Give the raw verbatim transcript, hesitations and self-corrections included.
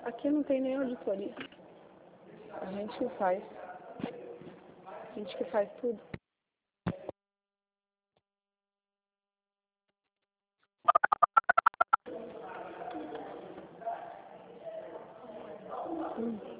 Aqui não tem nem auditoria. A gente que faz. A gente que faz tudo. Hum.